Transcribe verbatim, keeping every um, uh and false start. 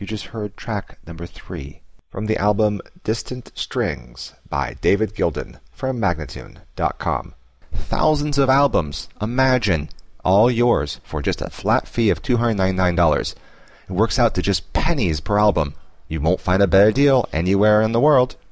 You just heard track number three from the album Distant Strings by David Gilden from Magnatune dot com. Thousands of albums, imagine, all yours for just a flat fee of two hundred ninety-nine dollars. It works out to just pennies per album. You won't find a better deal anywhere in the world.